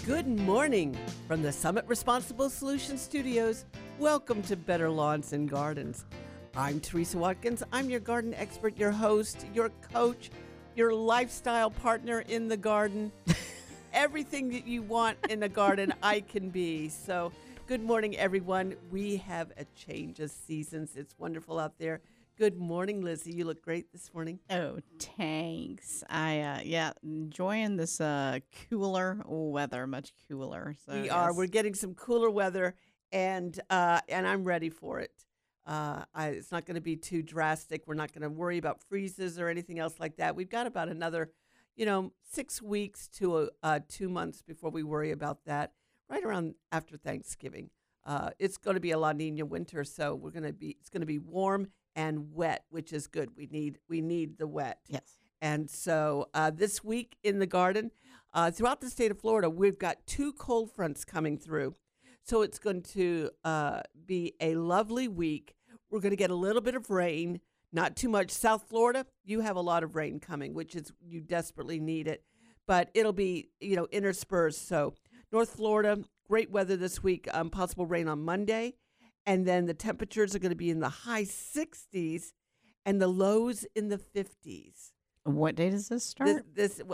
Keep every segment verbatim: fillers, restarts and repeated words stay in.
Good morning from the Summit Responsible Solutions Studios. Welcome to Better Lawns and Gardens. I'm Teresa Watkins. I'm your garden expert, your host, your coach, your lifestyle partner in the garden. Everything that you want in a garden, I can be. So good morning, everyone. We have a change of seasons. It's wonderful out there. Good morning, Lizzie. You look great this morning. Oh, thanks. I, uh, yeah, enjoying this uh, cooler weather, much cooler. So we yes. are. We're getting some cooler weather, and uh, and I'm ready for it. Uh, I, it's not going to be too drastic. We're not going to worry about freezes or anything else like that. We've got about another, you know, six weeks to uh, two months before we worry about that, right around after Thanksgiving. Uh, it's going to be a La Nina winter, so we're going to be, it's going to be warm and wet, which is good. We need we need the wet. Yes. And so uh, this week in the garden, uh, throughout the state of Florida, we've got two cold fronts coming through. So it's going to uh, be a lovely week. We're going to get a little bit of rain, not too much. South Florida, you have a lot of rain coming, which is you desperately need it. But it'll be, you know, interspersed. So North Florida, great weather this week, um, possible rain on Monday. And then the temperatures are going to be in the high sixties and the lows in the fifties. What day does this start? This, this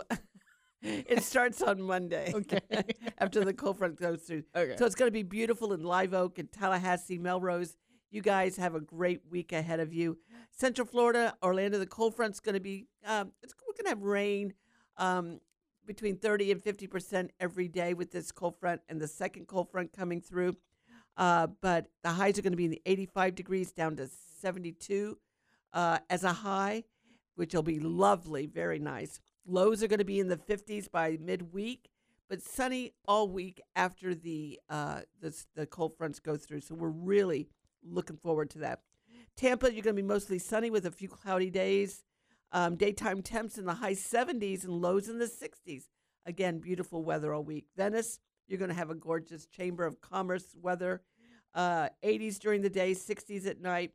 it starts on Monday. Okay. After the cold front goes through. Okay. So it's going to be beautiful in Live Oak and Tallahassee, Melrose. You guys have a great week ahead of you. Central Florida, Orlando, the cold front's going to be, um, it's, we're going to have rain um, between thirty and fifty percent every day with this cold front and the second cold front coming through. Uh, but the highs are going to be in the eighty-five degrees down to seventy-two uh, as a high, which will be lovely, very nice. Lows are going to be in the fifties by midweek, but sunny all week after the uh, the, the cold fronts go through. So we're really looking forward to that. Tampa, you're going to be mostly sunny with a few cloudy days. Um, daytime temps in the high seventies and lows in the sixties. Again, beautiful weather all week. Venice, you're going to have a gorgeous Chamber of Commerce weather, uh, eighties during the day, sixties at night.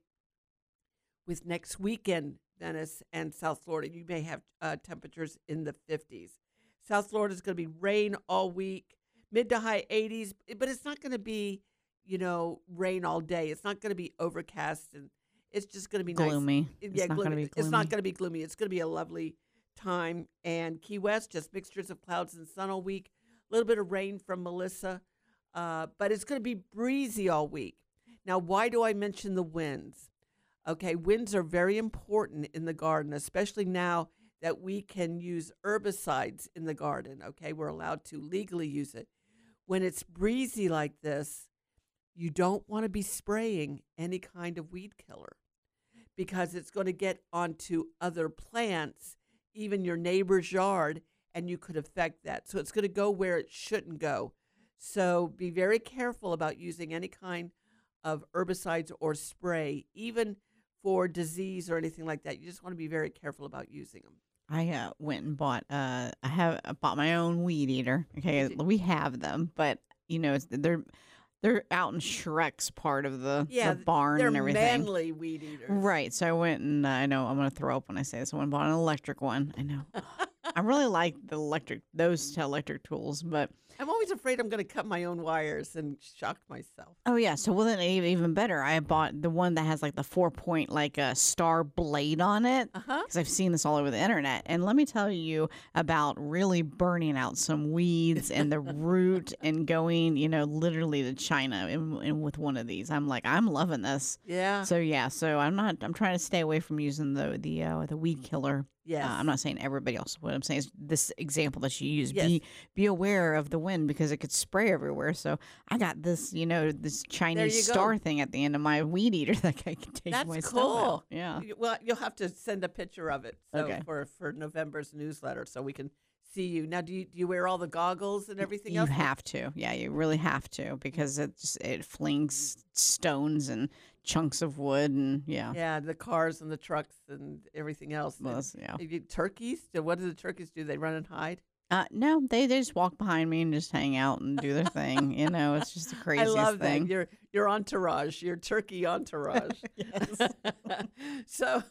With next weekend, Venice and South Florida, you may have uh, temperatures in the fifties. South Florida is going to be rain all week, mid to high eighties, but it's not going to be, you know, rain all day. It's not going to be overcast, and it's just going to be gloomy. Nice. It's yeah, not gloomy. Gonna be gloomy. It's not going to be gloomy. It's going to be a lovely time. And Key West, just mixtures of clouds and sun all week. A little bit of rain from Melissa, uh, but it's going to be breezy all week. Now, why do I mention the winds? Okay, winds are very important in the garden, especially now that we can use herbicides in the garden. Okay, we're allowed to legally use it. When it's breezy like this, you don't want to be spraying any kind of weed killer because it's going to get onto other plants, even your neighbor's yard, and you could affect that. So it's going to go where it shouldn't go. So be very careful about using any kind of herbicides or spray, even for disease or anything like that. You just want to be very careful about using them. I uh, went and bought. Uh, I have I bought my own weed eater. Okay, we have them, but you know it's, they're they're out in Shrek's part of the, yeah, the barn they're and everything. Manly weed eaters, right? So I went and uh, I know I'm going to throw up when I say this. I went and bought an electric one. I know. I really like the electric those electric tools, but I'm always afraid I'm going to cut my own wires and shock myself. Oh yeah, so well then even better. I bought the one that has like the four point like a star blade on it because Uh-huh. I've seen this all over the internet. And let me tell you about really burning out some weeds and the root and going, you know, literally to China in, in with one of these. I'm like, I'm loving this. Yeah. So yeah, so I'm not. I'm trying to stay away from using the the uh, the weed killer. Yes. Uh, I'm not saying everybody else. What I'm saying is this example that you use. Yes. Be be aware of the wind because it could spray everywhere. So I got this, you know, this Chinese you go. star thing at the end of my weed eater that I can take That's my stuff cool. out. Yeah. You- Well, you'll have to send a picture of it so Okay. for, for November's newsletter so we can see you. Now, do you, do you wear all the goggles and everything You else? have to. Yeah, you really have to because it just, it flings stones and chunks of wood and yeah. Yeah, the cars and the trucks and everything else. Well, And that's- yeah. if you- turkeys, do- what do the turkeys do? They run and hide? Uh, no, they, they just walk behind me and just hang out and do their thing. You know, it's just the I craziest love thing. that. Your your entourage, your turkey entourage. Yes. so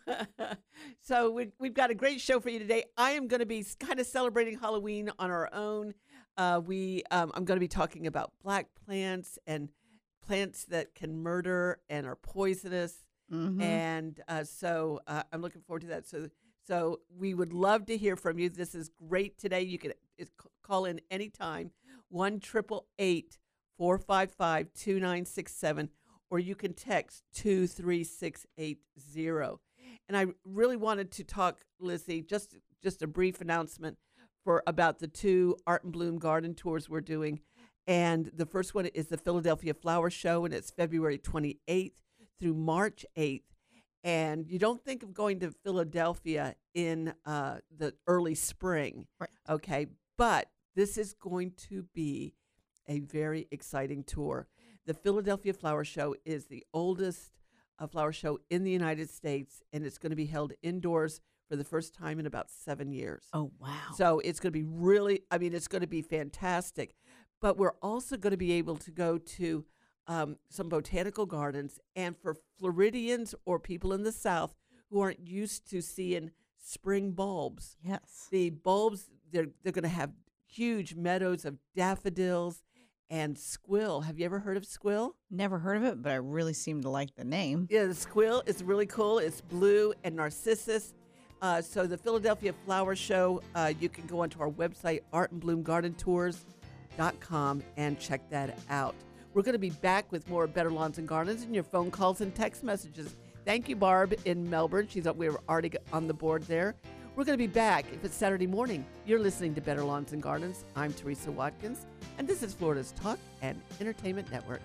so we, we've got a great show for you today. I am going to be kind of celebrating Halloween on our own. Uh, we um, I'm going to be talking about black plants and plants that can murder and are poisonous. hmm And uh, so uh, I'm looking forward to that. So so we would love to hear from you. This is great today. You can it's, c- call in anytime, one triple eight four five five two nine six seven, or you can text two three six eight zero. And I really wanted to talk, Lizzie, just just a brief announcement for about the two Art and Bloom garden tours we're doing. And the first one is the Philadelphia Flower Show, and it's February twenty-eighth through March eighth. And you don't think of going to Philadelphia in uh, the early spring, Right. okay? But this is going to be a very exciting tour. The Philadelphia Flower Show is the oldest uh, flower show in the United States, and it's going to be held indoors for the first time in about seven years. Oh, wow. So it's going to be really, I mean, it's going to be fantastic. But we're also going to be able to go to um, some botanical gardens. And for Floridians or people in the South who aren't used to seeing spring bulbs, Yes. the bulbs, they're, they're going to have huge meadows of daffodils and squill. Have you ever heard of squill? Never heard of it, but I really seem to like the name. Yeah, the squill is really cool. It's blue and narcissus. Uh, so the Philadelphia Flower Show, uh, you can go onto our website, art and bloom garden tours dot com, and check that out. We're going to be back with more Better Lawns and Gardens and your phone calls and text messages. Thank you, Barb, in Melbourne. She's we were already on the board there. We're going to be back if it's Saturday morning. You're listening to Better Lawns and Gardens. I'm Teresa Watkins, and this is Florida's Talk and Entertainment Network.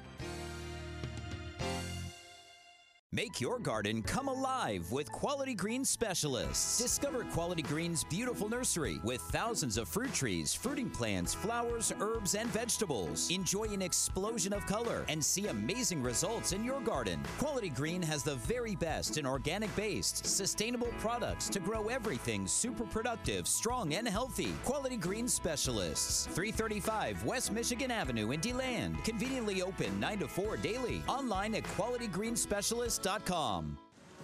Make your garden come alive with Quality Green Specialists. Discover Quality Green's beautiful nursery with thousands of fruit trees, fruiting plants, flowers, herbs, and vegetables. Enjoy an explosion of color and see amazing results in your garden. Quality Green has the very best in organic-based, sustainable products to grow everything super productive, strong, and healthy. Quality Green Specialists, three thirty-five West Michigan Avenue in DeLand. Conveniently open nine to four daily. Online at quality green specialist dot com.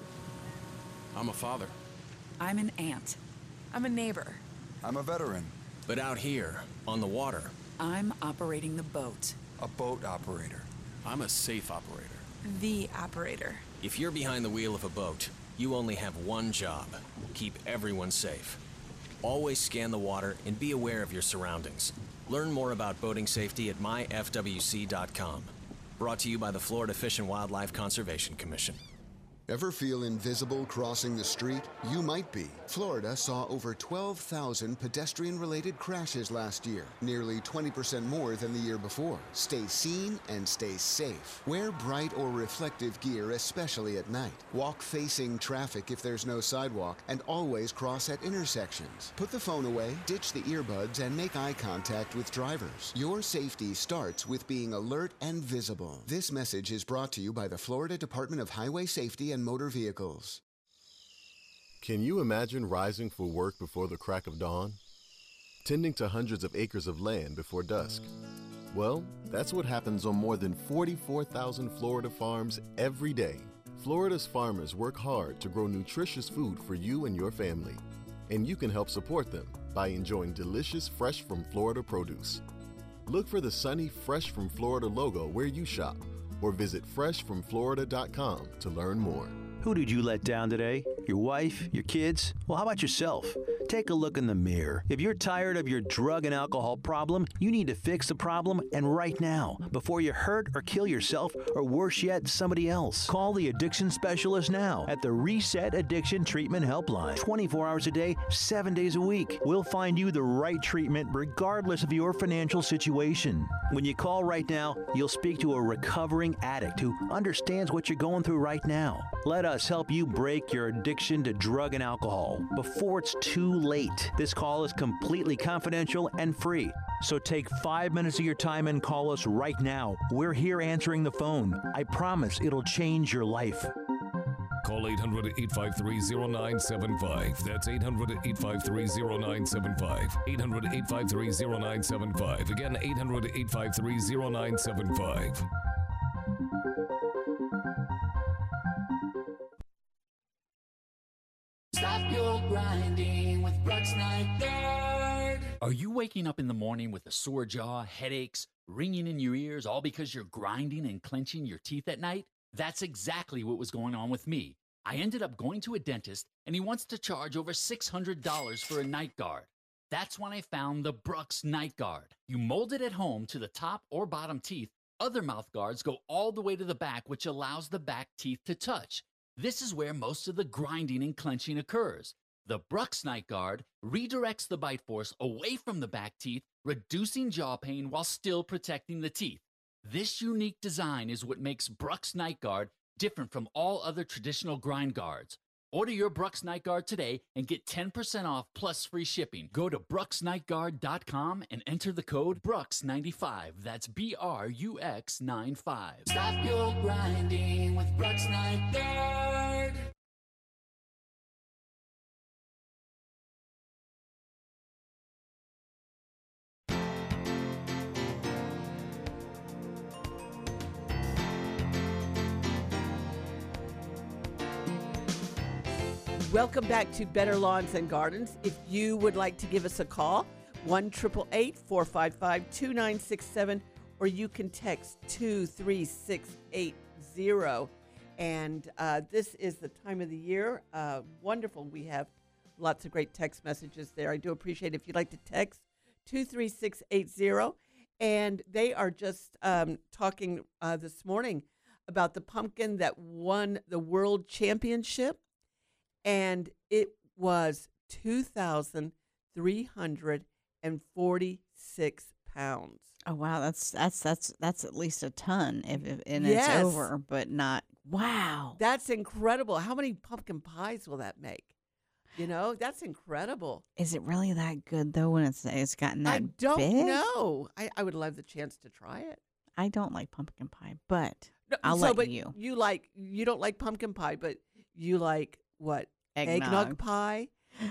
I'm a father. I'm an aunt. I'm a neighbor. I'm a veteran. But out here, on the water, I'm operating the boat. A boat operator. I'm a safe operator. The operator. If you're behind the wheel of a boat, you only have one job. Keep everyone safe. Always scan the water and be aware of your surroundings. Learn more about boating safety at my f w c dot com. Brought to you by the Florida Fish and Wildlife Conservation Commission. Ever feel invisible crossing the street? You might be. Florida saw over twelve thousand pedestrian-related crashes last year, nearly twenty percent more than the year before. Stay seen and stay safe. Wear bright or reflective gear, especially at night. Walk facing traffic if there's no sidewalk, and always cross at intersections. Put the phone away, ditch the earbuds, and make eye contact with drivers. Your safety starts with being alert and visible. This message is brought to you by the Florida Department of Highway Safety and Motor Vehicles. Can you imagine rising for work before the crack of dawn? Tending to hundreds of acres of land before dusk? Well, that's what happens on more than forty-four thousand Florida farms every day. Florida's farmers work hard to grow nutritious food for you and your family. And you can help support them by enjoying delicious Fresh from Florida produce. Look for the sunny Fresh from Florida logo where you shop, or visit fresh from florida dot com to learn more. Who did you let down today? Your wife? Your kids? Well, how about yourself? Take a look in the mirror. If you're tired of your drug and alcohol problem, you need to fix the problem, and right now, before you hurt or kill yourself, or worse yet, somebody else. Call the addiction specialist now at the Reset Addiction Treatment Helpline. twenty-four hours a day, seven days a week. We'll find you the right treatment regardless of your financial situation. When you call right now, you'll speak to a recovering addict who understands what you're going through right now. Let us help you break your addiction to drug and alcohol before it's too late. This call is completely confidential and free. So take five minutes of your time and call us right now. We're here answering the phone. I promise it'll change your life. Call eight hundred, eight five three, zero nine seven five. That's eight hundred, eight five three, zero nine seven five. eight hundred, eight five three, zero nine seven five. Again, eight hundred, eight five three, zero nine seven five. Stop your grinding with Brooks Night Guard. Are you waking up in the morning with a sore jaw, headaches, ringing in your ears, all because you're grinding and clenching your teeth at night? That's exactly what was going on with me. I ended up going to a dentist, and he wants to charge over six hundred dollars for a night guard. That's when I found the Brooks Night Guard. You mold it at home to the top or bottom teeth. Other mouth guards go all the way to the back, which allows the back teeth to touch. This is where most of the grinding and clenching occurs. The Brooks Night Guard redirects the bite force away from the back teeth, reducing jaw pain while still protecting the teeth. This unique design is what makes Brooks Night Guard different from all other traditional grind guards. Order your Brooks Night Guard today and get ten percent off plus free shipping. Go to brooks night guard dot com and enter the code Brooks ninety-five. That's B R U X ninety-five. Stop your grinding with Brooks Night Guard. Welcome back to Better Lawns and Gardens. If you would like to give us a call, one eight eight eight, four five five, two nine six seven, or you can text two three six eight zero. And uh, this is the time of the year. Uh, wonderful. We have lots of great text messages there. I do appreciate it if you'd like to text two three six eight zero. And they are just um, talking uh, this morning about the pumpkin that won the world championship. And it was two thousand three hundred forty-six pounds. Oh wow, that's that's that's that's at least a ton, if, if and Yes. it's over, but not wow. That's incredible. How many pumpkin pies will that make? You know, that's incredible. Is it really that good though when it's it's gotten that I don't big? know. I, I would love the chance to try it. I don't like pumpkin pie, but No, I'll so, let but you. You like you don't like pumpkin pie, but you like what? Eggnog. pie.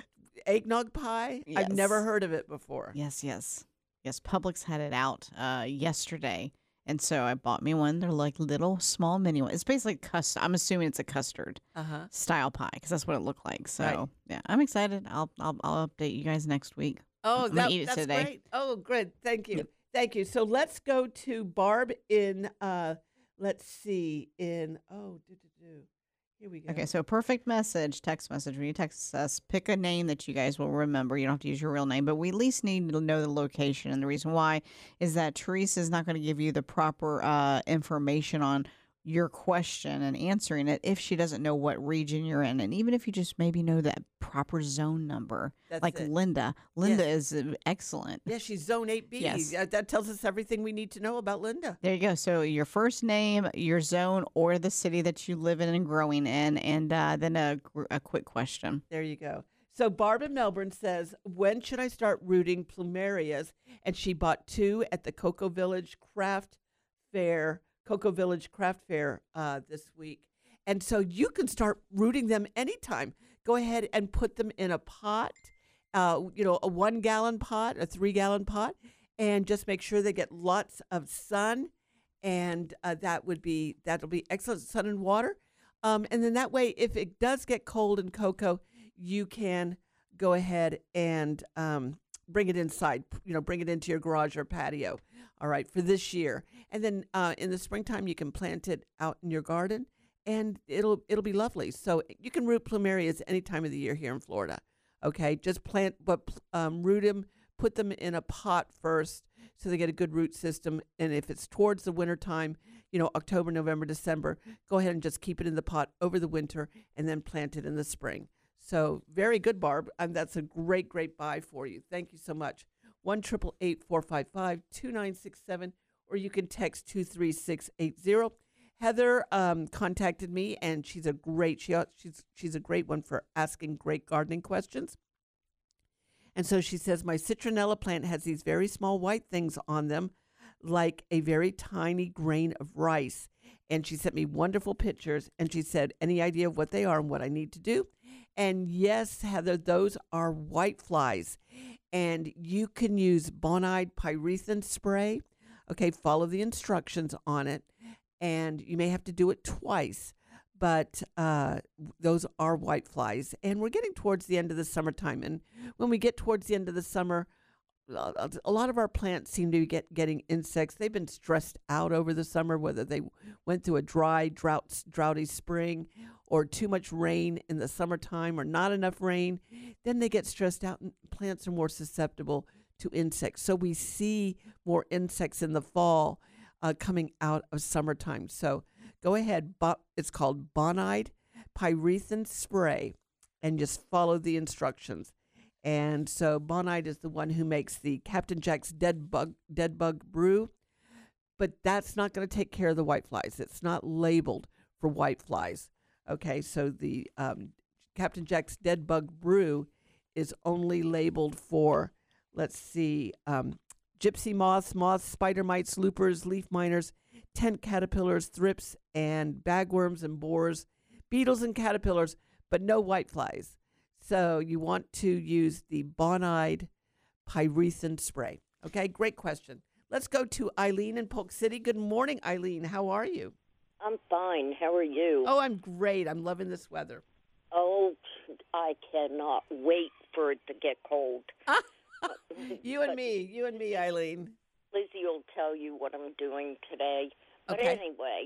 Eggnog pie. Yes. I've never heard of it before. Yes, yes. Yes, Publix had it out uh, yesterday. And so I bought me one. They're like little small mini ones. It's basically custard. I'm assuming it's a custard Uh-huh. style pie because that's what it looked like. So, Right. yeah, I'm excited. I'll, I'll I'll update you guys next week. Oh, I'm that, gonna eat it that's today. great. Oh, good. Thank you. Yep. Thank you. So let's go to Barb in, uh, let's see, in, oh, do, do, do. Here we go. Okay, so perfect message, text message. When you text us, pick a name that you guys will remember. You don't have to use your real name, but we at least need to know the location. And the reason why is that Teresa is not going to give you the proper uh, information on your question and answering it if she doesn't know what region you're in. And even if you just maybe know that proper zone number, That's like it. Linda. Linda Yes. is uh, excellent. Yeah, she's Zone eight B. Yes. Uh, That tells us everything we need to know about Linda. There you go. So your first name, your zone, or the city that you live in and growing in, and uh, then a, gr- a quick question. There you go. So Barb in Melbourne says, when should I start rooting plumerias? And she bought two at the Cocoa Village Craft Fair, Cocoa Village Craft Fair uh, this week. And so you can start rooting them anytime. Go ahead and put them in a pot, uh, you know, a one gallon pot, a three gallon pot, and just make sure they get lots of sun. And uh, that would be, that'll be excellent, sun and water. Um, and then that way, if it does get cold in cocoa, you can go ahead and um, bring it inside, you know, bring it into your garage or patio, all right, for this year. And then uh, in the springtime, you can plant it out in your garden, and it'll it'll be lovely. So you can root plumerias any time of the year here in Florida, okay? Just plant, but um, root them, put them in a pot first so they get a good root system. And if it's towards the wintertime, you know, October, November, December, go ahead and just keep it in the pot over the winter and then plant it in the spring. So very good, Barb. And that's a great, great buy for you. Thank you so much. one eight eight eight, four five five, two nine six seven, or you can text two three six eight zero. Heather um, contacted me, and she's a great she, she's she's a great one for asking great gardening questions. And so she says, my citronella plant has these very small white things on them, like a very tiny grain of rice. and she sent me wonderful pictures, and she said, any idea of what they are and what I need to do? And yes, Heather, those are white flies, and you can use Bonide pyrethrin spray. Okay, follow the instructions on it, and you may have to do it twice, but uh, those are white flies, and we're getting towards the end of the summertime, and when we get towards the end of the summer, a lot of our plants seem to be get, getting insects. They've been stressed out over the summer, whether they went through a dry, drought, droughty spring or too much rain in the summertime or not enough rain. Then they get stressed out and plants are more susceptible to insects. So we see more insects in the fall uh, coming out of summertime. So go ahead. Bo- it's called Bonide pyrethrin spray, and just follow the instructions. And so Bonide is the one who makes the Captain Jack's Dead Bug Dead Bug Brew, but that's not going to take care of the white flies. It's not labeled for white flies. Okay, so the um, Captain Jack's Dead Bug Brew is only labeled for, let's see, um, gypsy moths, moths, spider mites, loopers, leaf miners, tent caterpillars, thrips, and bagworms and borers, beetles and caterpillars, but no white flies. So you want to use the Bonide pyrethrin spray. Okay, great question. Let's go to Eileen in Polk City. Good morning, Eileen. How are you? I'm fine. How are you? Oh, I'm great. I'm loving this weather. Oh, I cannot wait for it to get cold. You and me. You and me, Eileen. Lizzie will tell you what I'm doing today. But Okay. anyway,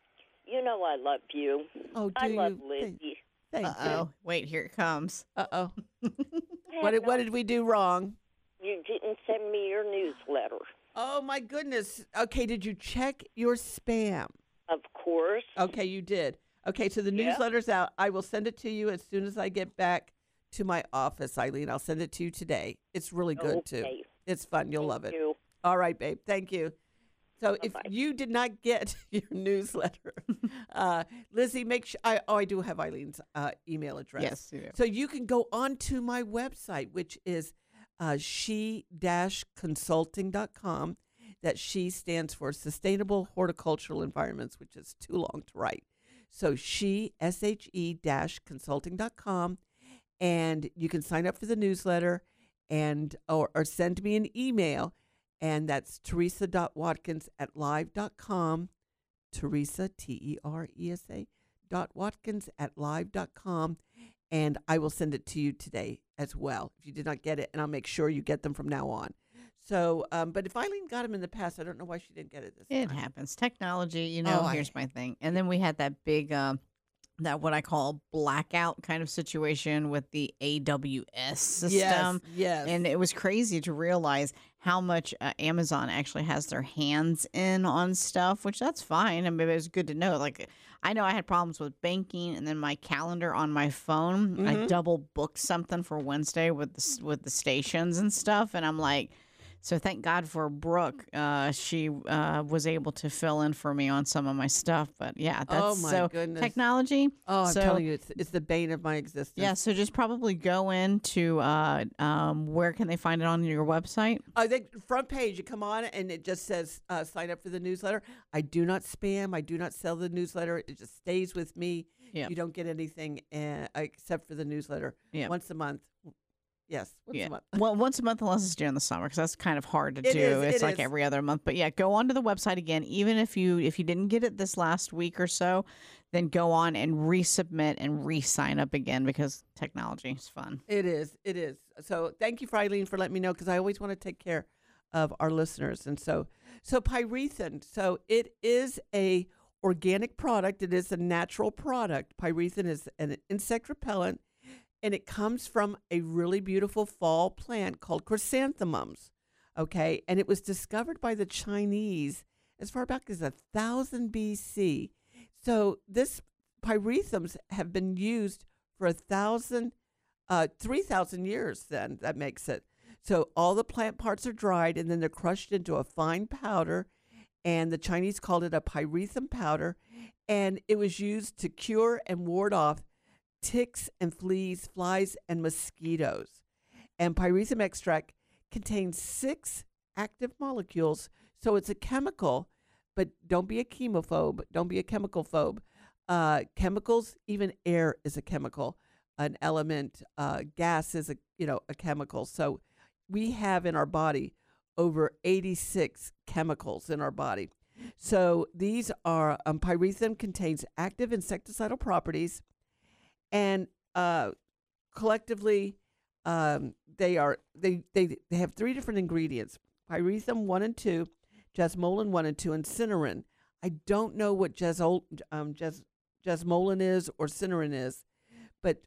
you know I love you. Oh, do I love you? Lizzie. Thank Uh-oh. Wait, here it comes. Uh-oh. I What did, have what no- did we do wrong? You didn't send me your newsletter. Oh, my goodness. Okay, did you check your spam? Of course. Okay, you did. Okay, so the Yeah. newsletter's out. I will send it to you as soon as I get back to my office, Eileen. I'll send it to you today. It's really good, too. Okay. It's fun. You'll Thank love it. you. All right, babe. Thank you. So if Bye-bye. you did not get your newsletter, uh, Lizzie, make sure. I, oh, I do have Eileen's uh, email address. Yes, you do. So you can go onto my website, which is uh, she dash consulting dot com. That she stands for Sustainable Horticultural Environments, which is too long to write. So she, S H E dash consulting dot com, and you can sign up for the newsletter and or, or send me an email, and that's teresa dot watkins at live dot com, Teresa, T E R E S A, dot Watkins at live dot com, and I will send it to you today as well if you did not get it, and I'll make sure you get them from now on. So, um, but if Eileen got them in the past, I don't know why she didn't get it this It time. happens. Technology, you know, Oh, I- here's my thing. And then we had that big, um, that what I call blackout kind of situation with the A W S system. yes. And it was crazy to realize how much uh, Amazon actually has their hands in on stuff, which that's fine. I mean, it was good to know. Like, I know I had problems with banking, and then my calendar on my phone, I Mhm. double booked something for Wednesday with the, s- with the stations and stuff. And I'm like, so thank God for Brooke. Uh, she uh, was able to fill in for me on some of my stuff. But yeah, that's Oh, my so goodness. technology. Oh, I'm so, telling you, it's, it's the bane of my existence. yeah, so just probably go into uh, um, where can they find it on your website? I think front page, you come on and it just says uh, sign up for the newsletter. I do not spam. I do not sell the newsletter. It just stays with me. Yeah. You don't get anything uh, except for the newsletter Yeah. once a month. Yes, once Yeah. a month. Well, once a month unless it's during the summer, because that's kind of hard to It do. is, It's it like is. every other month. But yeah, go onto the website again. Even if you if you didn't get it this last week or so, then go on and resubmit and re-sign up again, because technology is fun. It is. It is. So thank you for Eileen for letting me know, because I always want to take care of our listeners. And so, so pyrethrin. So it is a organic product. It is a natural product. Pyrethrin is an insect repellent, and it comes from a really beautiful fall plant called chrysanthemums. Okay, and it was discovered by the Chinese as far back as a thousand B C. So this pyrethums have been used for a thousand, uh, three thousand years. Then that makes it. So all the plant parts are dried, and then they're crushed into a fine powder. And the Chinese called it a pyrethrum powder, and it was used to cure and ward off ticks and fleas, flies, and mosquitoes. And pyrethrum extract contains six active molecules, so it's a chemical, but don't be a chemophobe. Don't be a chemical phobe. Uh, chemicals, even air is a chemical, an element. Uh, gas is a you know a chemical. So we have in our body over eighty-six chemicals in our body. So these are um, pyrethrum contains active insecticidal properties, and uh, collectively um, they are they, they they have three different ingredients: pyrethrum one and two, jasmolin one and two, and cynarin. I don't know what jasol, um, jas, jasmolin is or cynarin is, but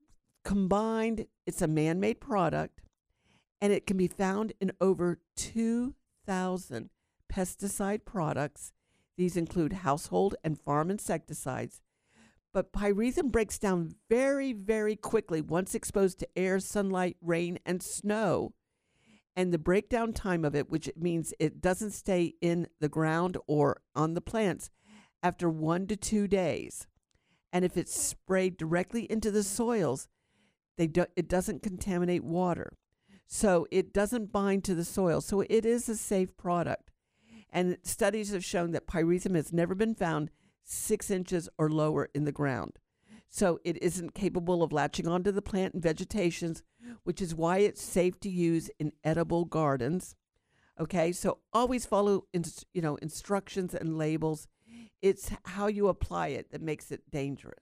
combined, it's a man-made product, and it can be found in over two thousand pesticide products. These include household and farm insecticides. But pyrethrum breaks down very, very quickly once exposed to air, sunlight, rain, and snow. And the breakdown time of it, which means it doesn't stay in the ground or on the plants, after one to two days. And if it's sprayed directly into the soils, they do, it doesn't contaminate water. So it doesn't bind to the soil. So it is a safe product. And studies have shown that pyrethrum has never been found six inches or lower in the ground. So it isn't capable of latching onto the plant and vegetations, which is why it's safe to use in edible gardens. Okay, so always follow ins- you know instructions and labels. It's how you apply it that makes it dangerous.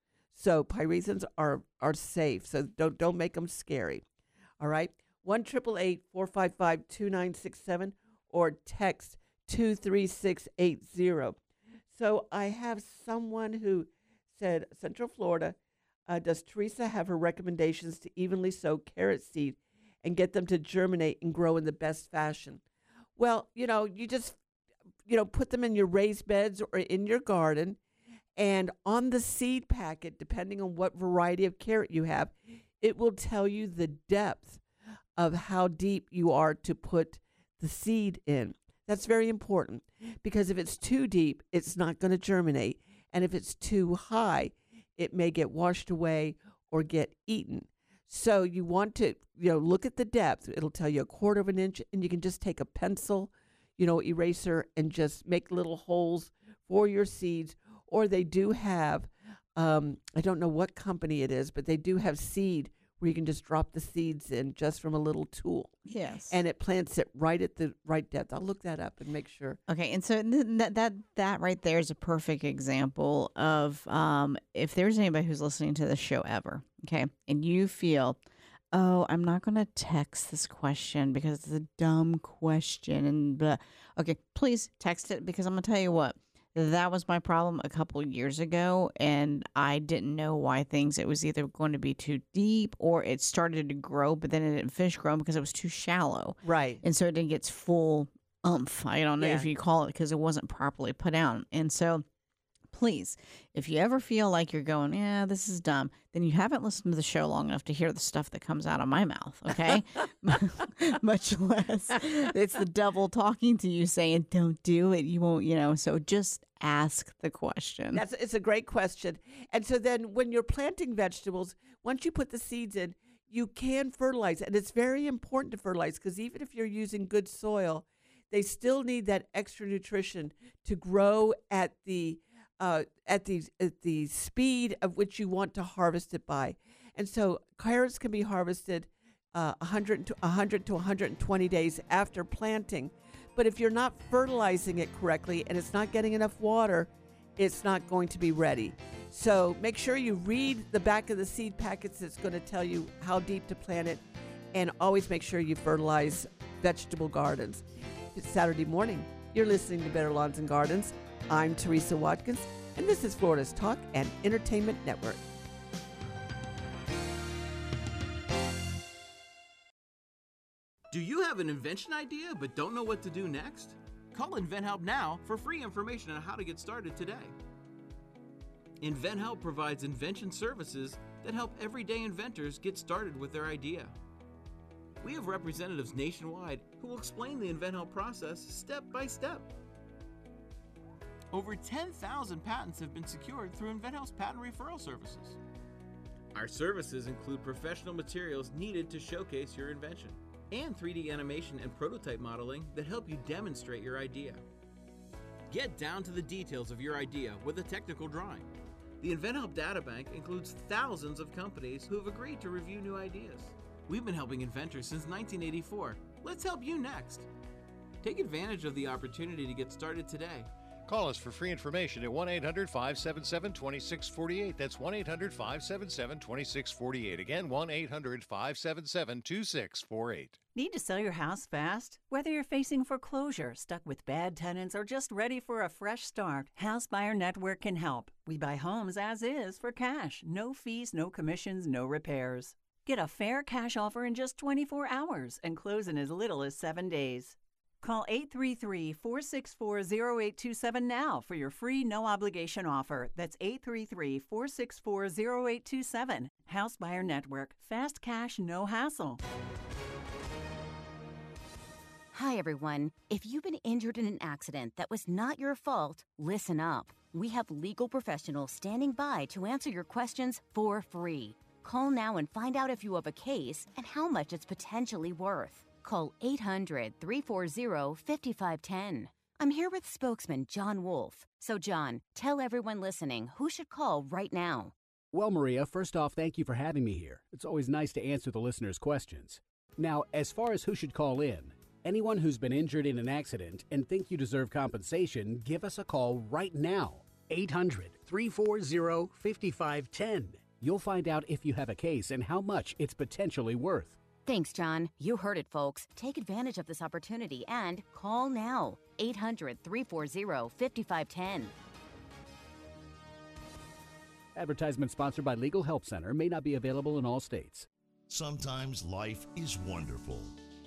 So pyrethrums are are safe. So don't don't make them scary. All right, one triple eight four five five two nine six seven or text two three six eight zero. So I have someone who said, Central Florida, uh, does Teresa have her recommendations to evenly sow carrot seed and get them to germinate and grow in the best fashion? Well, you know, you just, you know, put them in your raised beds or in your garden, and on the seed packet, depending on what variety of carrot you have, it will tell you the depth of how deep you are to put the seed in. That's very important, because if it's too deep, it's not going to germinate. And if it's too high, it may get washed away or get eaten. So you want to, you know, look at the depth. It'll tell you a quarter of an inch, and you can just take a pencil, you know, eraser, and just make little holes for your seeds. Or they do have, um, I don't know what company it is, but they do have seed where you can just drop the seeds in just from a little tool. Yes. And it plants it right at the right depth. I'll look that up and make sure. Okay, and so th- that that that right there is a perfect example of um, if there's anybody who's listening to this show ever, okay, and you feel, oh, I'm not going to text this question because it's a dumb question, and blah. Okay, please text it, because I'm going to tell you what. That was my problem a couple years ago, and I didn't know why things, it was either going to be too deep or it started to grow, but then it didn't finish growing because it was too shallow. Right. And so it didn't get its full umph. I don't know Yeah. if you call it, because it wasn't properly put out. And so please, if you ever feel like you're going, yeah, this is dumb, then you haven't listened to the show long enough to hear the stuff that comes out of my mouth, okay? Much less it's the devil talking to you saying, don't do it. You won't, you know, so just ask the question. That's it's a great question. And so then when you're planting vegetables, once you put the seeds in, you can fertilize. And it's very important to fertilize, because even if you're using good soil, they still need that extra nutrition to grow at the Uh, at the at the speed of which you want to harvest it by. And so carrots can be harvested uh, one hundred to one hundred to one hundred twenty days after planting. But if you're not fertilizing it correctly and it's not getting enough water, it's not going to be ready. So make sure you read the back of the seed packets. It's going to tell you how deep to plant it. And always make sure you fertilize vegetable gardens. It's Saturday morning. You're listening to Better Lawns and Gardens. I'm Teresa Watkins, and this is Florida's Talk and Entertainment Network. Do you have an invention idea but don't know what to do next? Call InventHelp now for free information on how to get started today. InventHelp provides invention services that help everyday inventors get started with their idea. We have representatives nationwide who will explain the InventHelp process step by step. Over ten thousand patents have been secured through InventHelp's patent referral services. Our services include professional materials needed to showcase your invention, and three D animation and prototype modeling that help you demonstrate your idea. Get down to the details of your idea with a technical drawing. The InventHelp Databank includes thousands of companies who have agreed to review new ideas. We've been helping inventors since nineteen eighty-four. Let's help you next. Take advantage of the opportunity to get started today. Call us for free information at one eight hundred five seven seven two six four eight. That's one eight hundred five seven seven two six four eight. Again, one eight hundred five seven seven two six four eight. Need to sell your house fast? Whether you're facing foreclosure, stuck with bad tenants, or just ready for a fresh start, House Buyer Network can help. We buy homes as is for cash. No fees, no commissions, no repairs. Get a fair cash offer in just twenty-four hours and close in as little as seven days. Call eight three three, four six four, zero eight two seven now for your free no-obligation offer. That's eight three three, four six four, zero eight two seven. House Buyer Network. Fast cash, no hassle. Hi, everyone. If you've been injured in an accident that was not your fault, listen up. We have legal professionals standing by to answer your questions for free. Call now and find out if you have a case and how much it's potentially worth. Call eight hundred, three four zero, five five one zero. I'm here with spokesman John Wolf. So, John, tell everyone listening who should call right now. Well, Maria, first off, thank you for having me here. It's always nice to answer the listeners' questions. Now, as far as who should call in, anyone who's been injured in an accident and think you deserve compensation, give us a call right now. eight hundred, three four zero, five five one zero. You'll find out if you have a case and how much it's potentially worth. Thanks, John. You heard it, folks. Take advantage of this opportunity and call now. eight hundred, three four zero, five five one zero. Advertisement sponsored by Legal Help Center. May not be available in all states. Sometimes life is wonderful,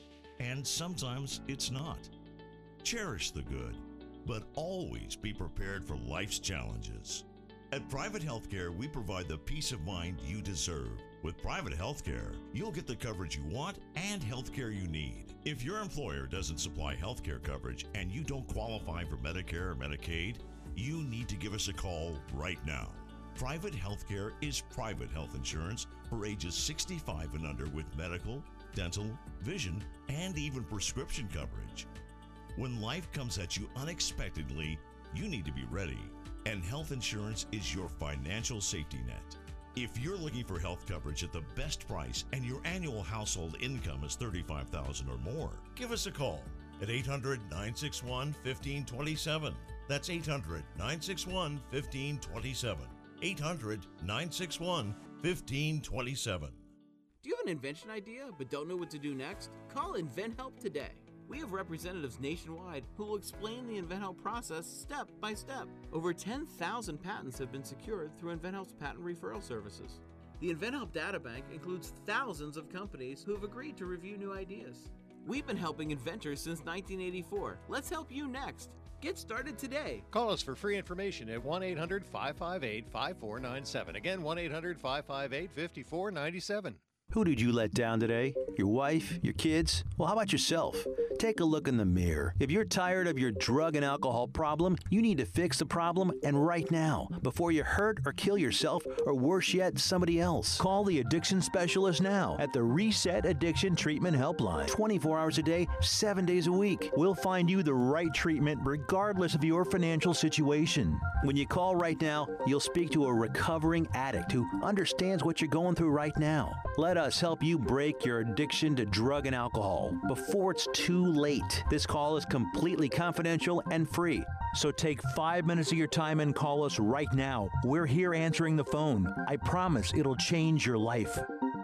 and sometimes it's not. Cherish the good, but always be prepared for life's challenges. At Private Healthcare, we provide the peace of mind you deserve. With Private Healthcare, you'll get the coverage you want and healthcare you need. If your employer doesn't supply healthcare coverage and you don't qualify for Medicare or Medicaid, you need to give us a call right now. Private Healthcare is private health insurance for ages sixty-five and under with medical, dental, vision, and even prescription coverage. When life comes at you unexpectedly, you need to be ready, and health insurance is your financial safety net. If you're looking for health coverage at the best price and your annual household income is thirty-five thousand dollars or more, give us a call at eight hundred, nine six one, one five two seven. That's eight hundred, nine six one, one five two seven. eight hundred, nine six one, one five two seven. Do you have an invention idea but don't know what to do next? Call InventHelp today. We have representatives nationwide who will explain the InventHelp process step by step. Over ten thousand patents have been secured through InventHelp's patent referral services. The InventHelp Databank includes thousands of companies who have agreed to review new ideas. We've been helping inventors since nineteen eighty-four. Let's help you next. Get started today. Call us for free information at one eight hundred, five five eight, five four nine seven. Again, one eight hundred, five five eight, five four nine seven. Who did you let down today? Your wife? Your kids? Well, how about yourself? Take a look in the mirror. If you're tired of your drug and alcohol problem, you need to fix the problem, and right now, before you hurt or kill yourself, or worse yet, somebody else. Call the addiction specialist now at the Reset Addiction Treatment Helpline. twenty-four hours a day, seven days a week. We'll find you the right treatment regardless of your financial situation. When you call right now, you'll speak to a recovering addict who understands what you're going through right now. Let us help you break your addiction to drug and alcohol before it's too late. This call is completely confidential and free. So take five minutes of your time and call us right now. We're here answering the phone. I promise it'll change your life.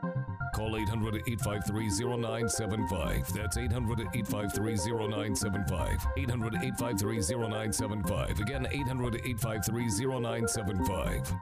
Call eight hundred, eight five three, zero nine seven five. That's eight hundred, eight five three, zero nine seven five. eight hundred, eight five three, zero nine seven five. Again, eight hundred, eight five three, zero nine seven five.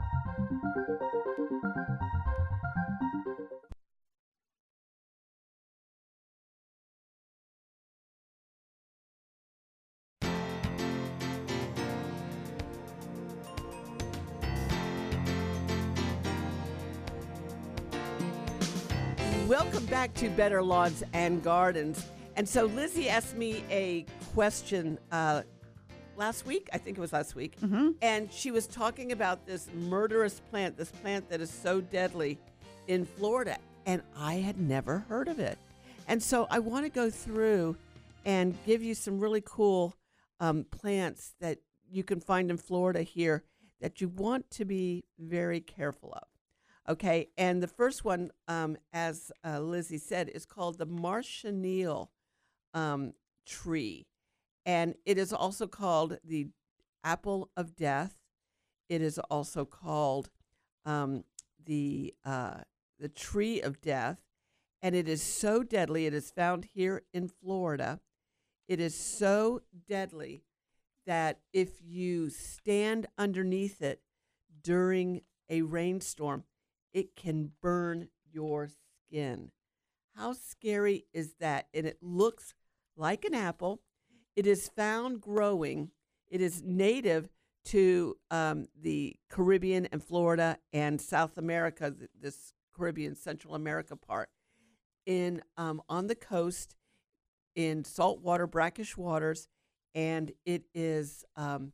Welcome back to Better Lawns and Gardens. And so Lizzie asked me a question uh, last week. I think it was last week. Mm-hmm. And she was talking about this murderous plant, this plant that is so deadly in Florida. And I had never heard of it. And so I want to go through and give you some really cool um, plants that you can find in Florida here that you want to be very careful of. Okay, and the first one, um, as uh, Lizzie said, is called the Marchineal um, tree, and it is also called the apple of death. It is also called um, the uh, the tree of death, and it is so deadly. It is found here in Florida. It is so deadly that if you stand underneath it during a rainstorm, it can burn your skin. How scary is that? And it looks like an apple. It is found growing. It is native to um, the Caribbean and Florida and South America, th- this Caribbean, Central America part, in um, on the coast, in saltwater, brackish waters, and it is um,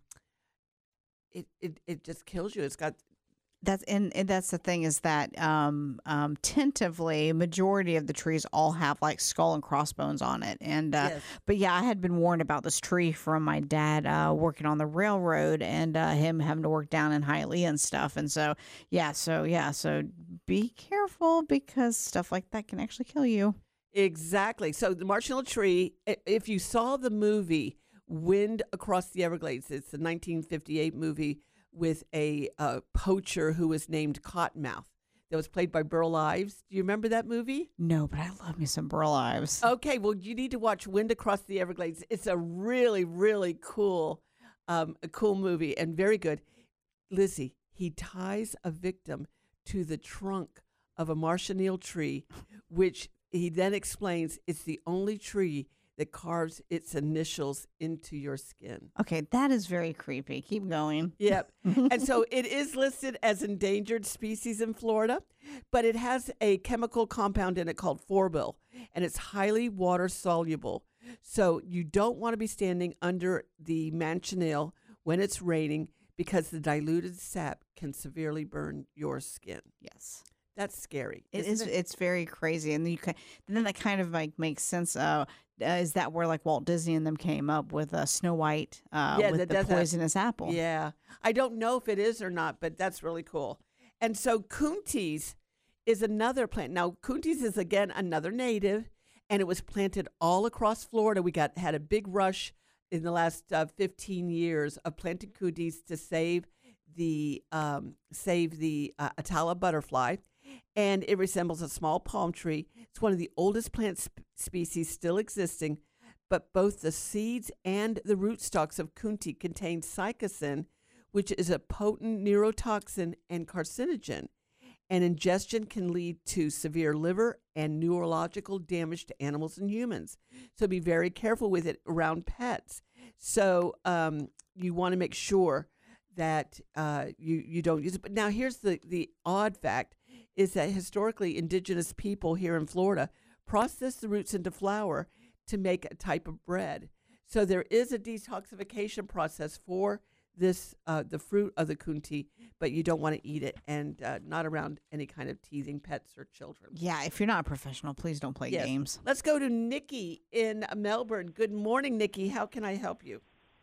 it, it it just kills you. It's got That's and, and that's the thing is that um, um, tentatively, majority of the trees all have like skull and crossbones on it. And uh, Yes. but yeah, I had been warned about this tree from my dad uh, working on the railroad and uh, him having to work down in Hialeah and stuff. And so yeah, so yeah, so be careful because stuff like that can actually kill you. Exactly. So the Marshmallow Tree, i- if you saw the movie Wind Across the Everglades, it's a nineteen fifty-eight movie with a uh, poacher who was named Cottonmouth that was played by Burl Ives. Do you remember that movie? No, but I love me some Burl Ives. Okay, well, you need to watch Wind Across the Everglades. It's a really, really cool, um, a cool movie and very good. Lizzie, he ties a victim to the trunk of a Marchineal tree, which he then explains it's the only tree that carves its initials into your skin. Okay, that is very creepy. Keep going. Yep. And so it is listed as endangered species in Florida, but it has a chemical compound in it called forbil, and it's highly water soluble. So you don't want to be standing under the Marchineal when it's raining because the diluted sap can severely burn your skin. Yes. That's scary. It isn't is. it? It's very crazy, and you can, then that kind of like makes sense. Uh, uh, is that where like Walt Disney and them came up with uh, Snow White uh, Yeah, with that the does that. poisonous apple? Yeah. I don't know if it is or not, but that's really cool. And so Kuntis is another plant. Now, Kuntis is, again, another native, and it was planted all across Florida. We got had a big rush in the last uh, fifteen years of planting Kuntis to save the um, save the uh, Atala butterfly. And it resembles a small palm tree. It's one of the oldest plant sp- species still existing, but both the seeds and the rootstocks of Kunti contain psychocin, which is a potent neurotoxin and carcinogen. And ingestion can lead to severe liver and neurological damage to animals and humans. So be very careful with it around pets. So um, you want to make sure that uh, you, you don't use it. But now here's the, the odd fact, is that historically indigenous people here in Florida process the roots into flour to make a type of bread. So there is a detoxification process for this, uh, the fruit of the kunti, but you don't want to eat it, and uh, not around any kind of teething pets or children. Yeah, if you're not a professional, please don't play Yes. games. Let's go to Nikki in Melbourne. Good morning, Nikki. How can I help you?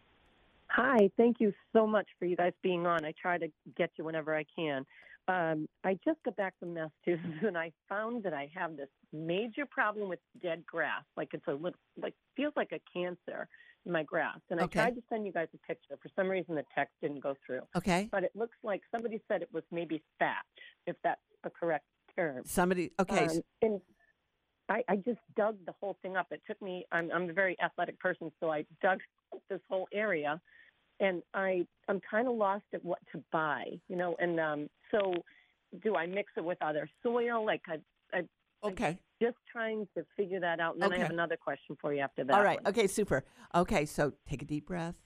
Hi, thank you so much for you guys being on. I try to get you whenever I can. Um, I just got back from Massachusetts, and I found that I have this major problem with dead grass. Like it's a little, like feels like a cancer in my grass. And I Okay. tried to send you guys a picture. For some reason, the text didn't go through. Okay. But it looks like somebody said it was maybe thatch, if that's a correct term. Somebody, okay. Um, and I, I just dug the whole thing up. It took me, I'm, I'm a very athletic person, so I dug up this whole area. And I, I'm kind of lost at what to buy, you know. And um, so, do I mix it with other soil? Like I, I, okay, I'm just trying to figure that out. And then Okay. I have another question for you after that. All right. one. Okay, super. Okay, so take a deep breath.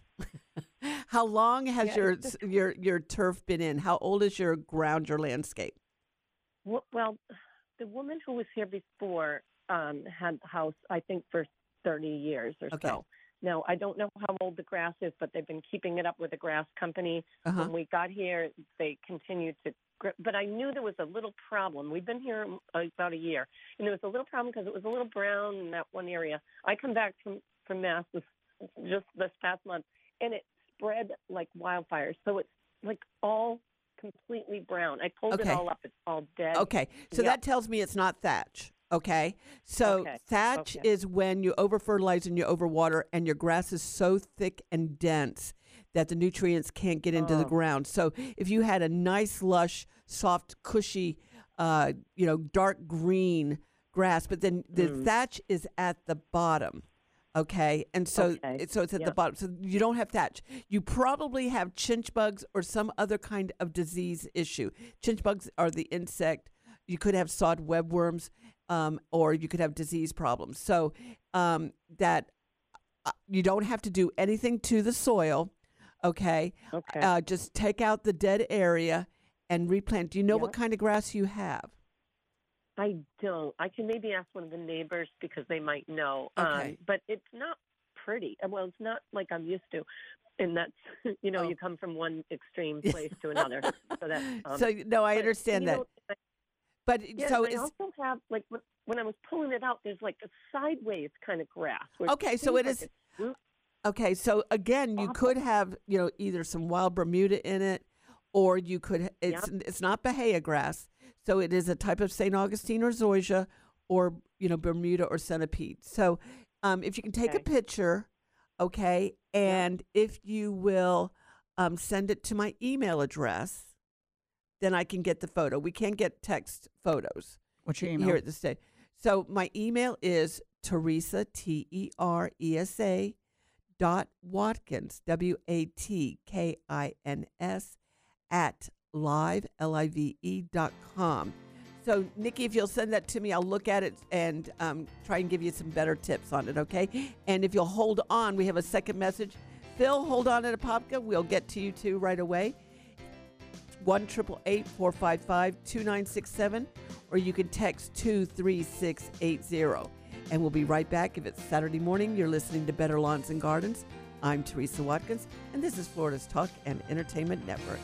How long has Yeah, your it's just- your your turf been in? How old is your ground, your landscape? Well, well, the woman who was here before um, had the house, I think, for thirty years or Okay. so. Now, I don't know how old the grass is, but they've been keeping it up with a grass company. Uh-huh. When we got here, they continued to, gr- but I knew there was a little problem. We've been here uh, about a year, and there was a little problem because it was a little brown in that one area. I come back from, from Mass this just this past month, and it spread like wildfire. So it's like all completely brown. I pulled Okay. it all up. It's all dead. Okay, so Yeah. that tells me it's not thatch. Okay, so Okay, thatch okay. is when you over fertilize and you overwater, and your grass is so thick and dense that the nutrients can't get into the Oh. ground. So if you had a nice, lush, soft, cushy, uh, you know, dark green grass, but then the Mm. thatch is at the bottom. Okay, and so Okay, it- so it's at the yep. bottom. So you don't have thatch. You probably have chinch bugs or some other kind of disease issue. Chinch bugs are the insect. You could have sod webworms, um, or you could have disease problems. So um, that uh, you don't have to do anything to the soil. Okay. Okay. Uh, just take out the dead area and replant. Do you know Yeah. what kind of grass you have? I don't. I can maybe ask one of the neighbors because they might know. Okay. Um, but it's not pretty. Uh, Well, it's not like I'm used to. And that's, you know, Oh. you come from one extreme place to another. So that. Um, So no, I but, understand you that. know, I- But yeah, so and I it's also have like when, when I was pulling it out, there's like a sideways kind of grass. where okay. So seems it like is. it's root- Okay, so again, you Awful. could have, you know, either some wild Bermuda in it, or you could. It's Yep. it's not Bahia grass, so it is a type of Saint Augustine or zoysia, or you know Bermuda or centipede. So, um, if you can take a Okay. picture, okay, and if you will, um, send it to my email address, then I can get the photo. We can't get text photos. What's your here email? at the state. So my email is Teresa T E R E S A dot Watkins W A T K I N S at live L I V E dot com. So Nikki, if you'll send that to me, I'll look at it and um, try and give you some better tips on it. Okay. And if you'll hold on, we have a second message. Phil, hold on at Apopka. We'll get to you too right away. one eight eight eight, four five five, two nine six seven, or you can text two three six eight zero. And we'll be right back. If it's Saturday morning, you're listening to Better Lawns and Gardens. I'm Teresa Watkins, and this is Florida's Talk and Entertainment Network.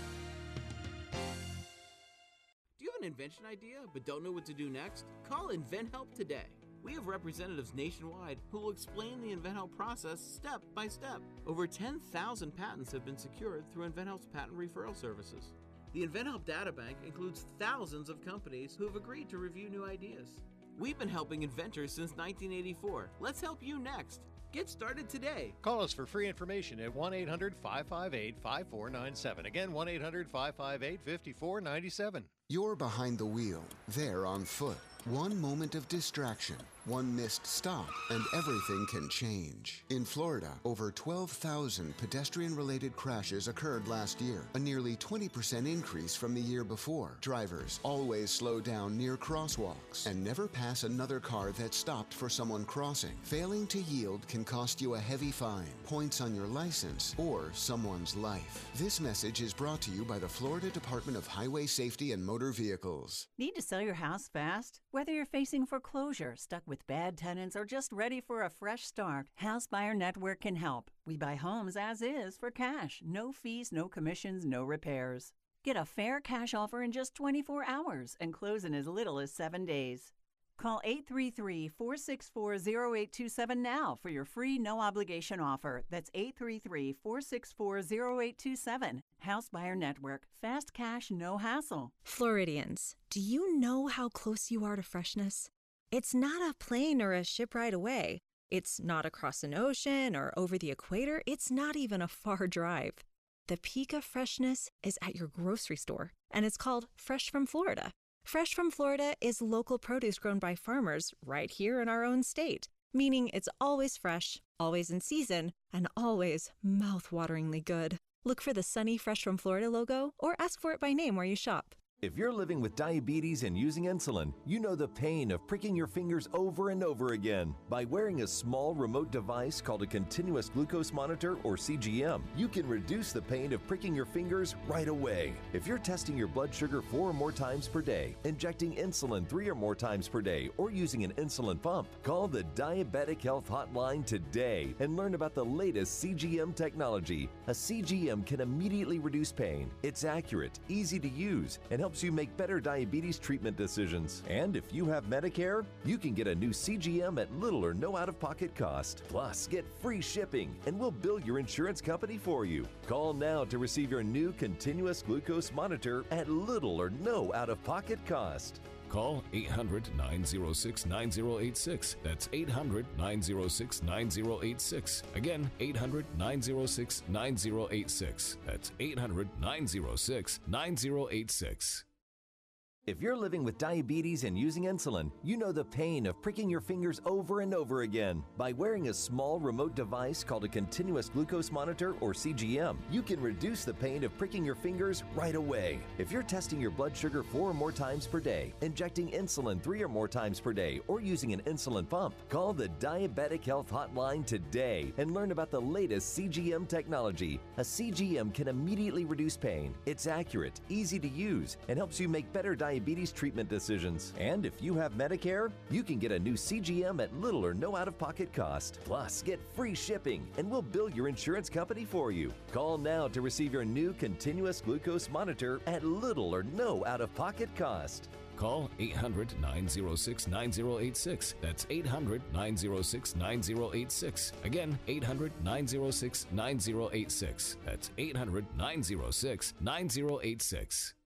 Do you have an invention idea but don't know what to do next? Call InventHelp today. We have representatives nationwide who will explain the InventHelp process step by step. Over ten thousand patents have been secured through InventHelp's patent referral services. The InventHelp Databank includes thousands of companies who have agreed to review new ideas. We've been helping inventors since nineteen eighty-four. Let's help you next. Get started today. Call us for free information at one eight hundred, five five eight, five four nine seven. Again, one eight hundred, five five eight, five four nine seven. You're behind the wheel, there on foot. One moment of distraction, one missed stop, and everything can change. In Florida, over twelve thousand pedestrian-related crashes occurred last year, a nearly twenty percent increase from the year before. Drivers always slow down near crosswalks and never pass another car that stopped for someone crossing. Failing to yield can cost you a heavy fine, points on your license, or someone's life. This message is brought to you by the Florida Department of Highway Safety and Motor Vehicles. Need to sell your house fast? Whether you're facing foreclosure, stuck with bad tenants, or just ready for a fresh start, House Buyer Network can help. We buy homes as is for cash. No fees, no commissions, no repairs. Get a fair cash offer in just twenty-four hours and close in as little as seven days. Call eight three three, four six four, zero eight two seven now for your free no-obligation offer. That's eight three three, four six four, zero eight two seven. House Buyer Network. Fast cash, no hassle. Floridians, do you know how close you are to freshness? It's not a plane or a ship ride away. It's not across an ocean or over the equator. It's not even a far drive. The peak of freshness is at your grocery store, and it's called Fresh from Florida. Fresh from Florida is local produce grown by farmers right here in our own state, meaning it's always fresh, always in season, and always mouth-wateringly good. Look for the sunny Fresh from Florida logo or ask for it by name where you shop. If you're living with diabetes and using insulin, you know the pain of pricking your fingers over and over again. By wearing a small remote device called a continuous glucose monitor, or C G M, you can reduce the pain of pricking your fingers right away. If you're testing your blood sugar four or more times per day, injecting insulin three or more times per day, or using an insulin pump, call the Diabetic Health Hotline today and learn about the latest C G M technology. A C G M can immediately reduce pain. It's accurate, easy to use, and helps you make better diabetes treatment decisions. And if you have Medicare, you can get a new C G M at little or no out-of-pocket cost. Plus, get free shipping, and we'll bill your insurance company for you. Call now to receive your new continuous glucose monitor at little or no out-of-pocket cost. Call eight hundred, nine oh six, nine oh eight six. That's eight hundred, nine oh six, nine oh eight six. Again, eight hundred, nine oh six, nine oh eight six. That's eight hundred, nine oh six, nine oh eight six. If you're living with diabetes and using insulin, you know the pain of pricking your fingers over and over again. By wearing a small remote device called a continuous glucose monitor, or C G M, you can reduce the pain of pricking your fingers right away. If you're testing your blood sugar four or more times per day, injecting insulin three or more times per day, or using an insulin pump, call the Diabetic Health Hotline today and learn about the latest C G M technology. A C G M can immediately reduce pain. It's accurate, easy to use, and helps you make better diabetes diabetes treatment decisions. And if you have Medicare, you can get a new C G M at little or no out-of-pocket cost. Plus, get free shipping, and we'll bill your insurance company for you. Call now to receive your new continuous glucose monitor at little or no out-of-pocket cost. Call eight hundred, nine oh six, nine oh eight six. That's eight hundred, nine oh six, nine oh eight six. Again, eight hundred, nine oh six, nine oh eight six. That's eight hundred, nine oh six, nine oh eight six.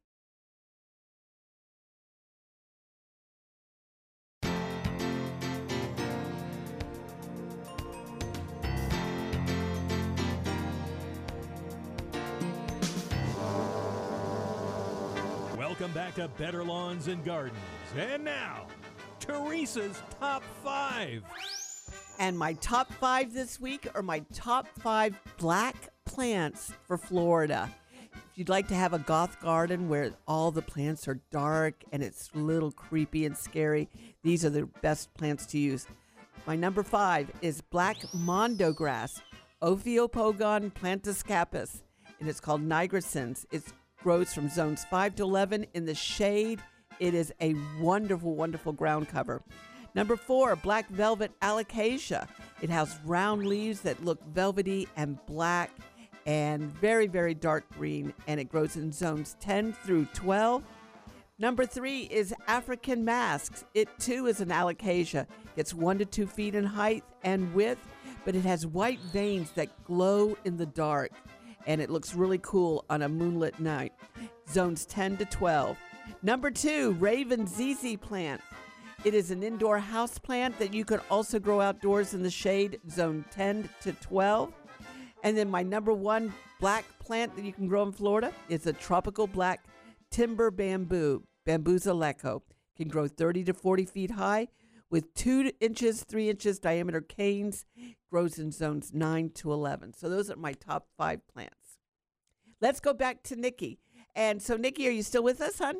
Welcome back to Better Lawns and Gardens. And now, Teresa's Top five. And my top five this week are my top five black plants for Florida. If you'd like to have a goth garden where all the plants are dark and it's a little creepy and scary, these are the best plants to use. My number five is black mondo grass, Ophiopogon plantiscapus, and it's called nigrescens. It's grows from zones five to eleven in the shade. It is a wonderful, wonderful ground cover. Number four, black velvet alocasia. It has round leaves that look velvety and black and very, very dark green, and it grows in zones ten through twelve. Number three is African masks. It too is an alocasia. It's one to two feet in height and width, but it has white veins that glow in the dark, and it looks really cool on a moonlit night. Zones ten to twelve. Number two, Raven Z Z plant. It is an indoor house plant that you could also grow outdoors in the shade, zone ten to twelve. And then my number one black plant that you can grow in Florida is a tropical black timber bamboo, Bambusa leco. Can grow thirty to forty feet high with two inches, three inches diameter canes. Grows in zones nine to eleven. So those are my top five plants. Let's go back to Nikki. And so, Nikki, are you still with us, hon?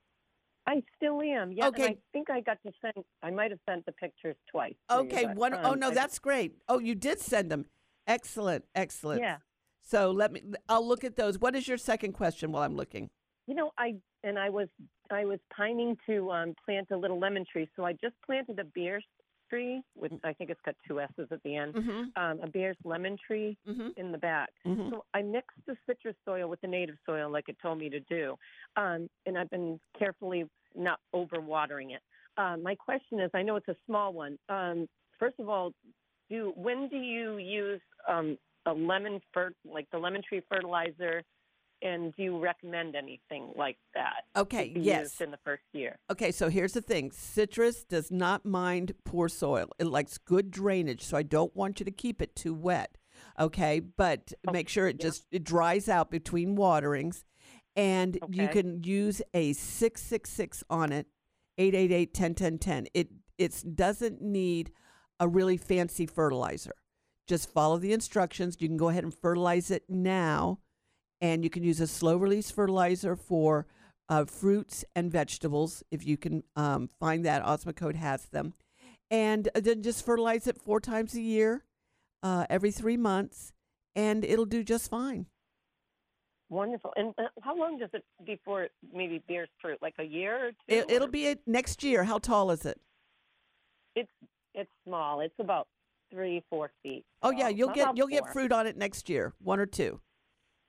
I still am. Yeah. Okay. And I think I got to send, I might have sent the pictures twice. Okay. You, but, one, um, oh, no, I, that's great. Oh, you did send them. Excellent. Excellent. Yeah. So let me, I'll look at those. What is your second question while I'm looking? You know, I, and I was, I was pining to um, plant a little lemon tree. So I just planted a Beers tree with, I think it's got two S's at the end, mm-hmm. um, a Beers lemon tree mm-hmm. in the back. Mm-hmm. So I mixed the citrus soil with the native soil like it told me to do. Um, and I've been carefully not over-watering it. Um, my question is, I know it's a small one. Um, first of all, do when do you use um, a lemon, fer- like the lemon tree fertilizer, and do you recommend anything like that? Okay, to be yes. used in the first year. Okay, so here's the thing. Citrus does not mind poor soil. It likes good drainage, so I don't want you to keep it too wet. Okay, but Oh, make sure it yeah. just it dries out between waterings. And you Okay. can use a six six six on it, eight eight eight, one zero one zero, one zero. It it's doesn't need a really fancy fertilizer. Just follow the instructions. You can go ahead and fertilize it now, and you can use a slow-release fertilizer for uh, fruits and vegetables if you can um, find that. Osmocote has them. And then just fertilize it four times a year, uh, every three months, and it'll do just fine. Wonderful. And uh, how long does it before it maybe bears fruit? Like a year or two? It, it'll or- be a, next year. How tall is it? It's it's small. It's about three, four feet. Oh yeah, tall. you'll About get you'll four. get fruit on it next year, one or two.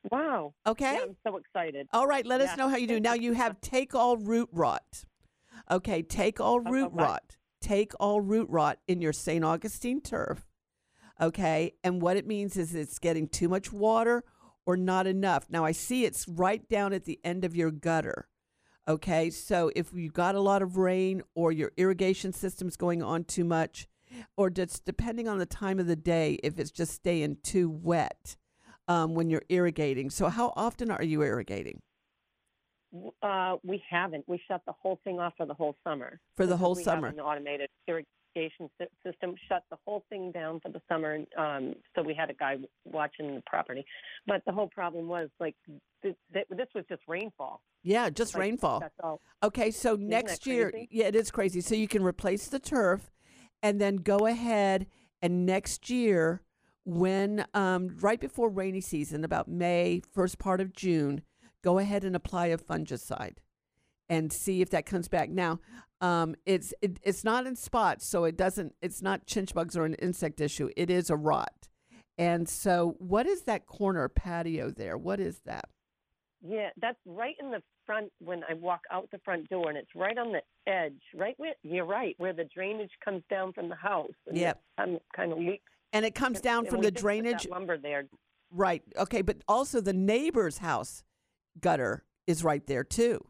Wow. Okay. Yeah, I'm so excited. All right, let us Yeah. know how you do. Now you have take all root rot. Okay, take all root okay. rot. Take all root rot in your Saint Augustine turf. Okay, and what it means is it's getting too much water or not enough. Now I see it's right down at the end of your gutter. Okay, so if you got a lot of rain or your irrigation system's going on too much, or just depending on the time of the day, if it's just staying too wet um, when you're irrigating. So how often are you irrigating? Uh, we haven't. We shut the whole thing off for the whole summer. For the Because whole we summer. have an automated irrigation sy- system. Shut the whole thing down for the summer. Um, so we had a guy watching the property. But the whole problem was like th- th- this was just rainfall. Yeah, just Like, rainfall. That's all. Okay, so Isn't next that year, crazy? yeah, it is crazy. So you can replace the turf and then go ahead and next year, when um, right before rainy season, about May, first part of June, go ahead and apply a fungicide and see if that comes back. Now, um, it's it, it's not in spots, so it doesn't. It's not chinch bugs or an insect issue. It is a rot. And so, what is that corner patio there? What is that? Yeah, that's right in the front when I walk out the front door, and it's right on the edge, right where, you're right, where the drainage comes down from the house. And Yep. it kind of leaks. And it comes down And from we the just put that drainage. lumber there. Right. Okay, but also the neighbor's house gutter is right there too.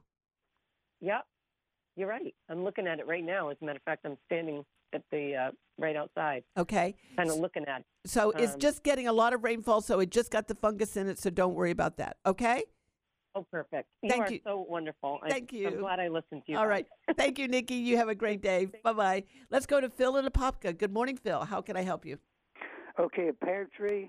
Yep, you're right. I'm looking at it right now. As a matter of fact, I'm standing at the uh, right outside. Okay. Kind of looking at it. So it's Um, just getting a lot of rainfall, so it just got the fungus in it, so don't worry about that. Okay? Oh, perfect. Thank you are you. so wonderful. I- Thank you. I'm glad I listened to you. All guys. right. Thank you, Nikki. You have a great day. Bye-bye. Let's go to Phil in Apopka. Good morning, Phil. How can I help you? Okay, a pear tree.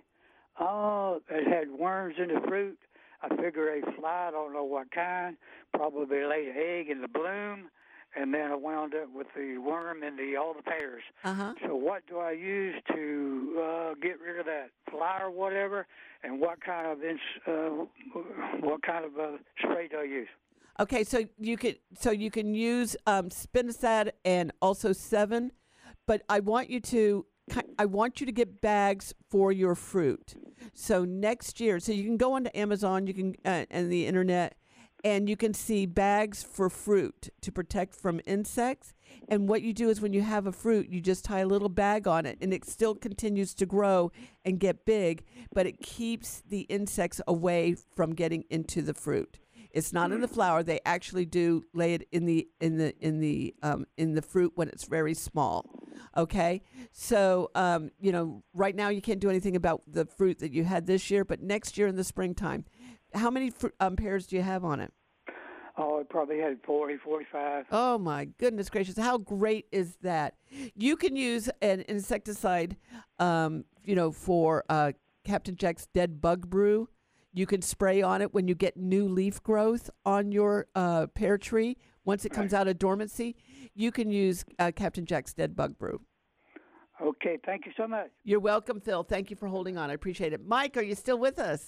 Oh, it had worms in the fruit. I figure a fly, I don't know what kind, probably laid an egg in the bloom, and then I wound up with the worm in the all the pears. Uh-huh. So what do I use to uh, get rid of that fly or whatever, and what kind of ins- uh, what kind of uh, spray do I use? Okay, so you could so you can use um, spinosad and also Seven, but I want you to ki- I want you to get bags for your fruit. So next year, so you can go onto Amazon, you can uh, and the internet, and you can see bags for fruit to protect from insects. And what you do is when you have a fruit, you just tie a little bag on it, and it still continues to grow and get big, but it keeps the insects away from getting into the fruit. It's not in the flower. They actually do lay it in the in the in the um, in the fruit when it's very small. Okay, so um, you know right now you can't do anything about the fruit that you had this year, but next year in the springtime, how many fr- um, pears do you have on it? Oh, it probably had forty, forty-five. Oh my goodness gracious! How great is that? You can use an insecticide, um, you know, for uh, Captain Jack's Dead Bug Brew. You can spray on it when you get new leaf growth on your uh, pear tree. Once it comes out of dormancy, you can use uh, Captain Jack's Dead Bug Brew. Okay, thank you so much. You're welcome, Phil. Thank you for holding on. I appreciate it. Mike, are you still with us?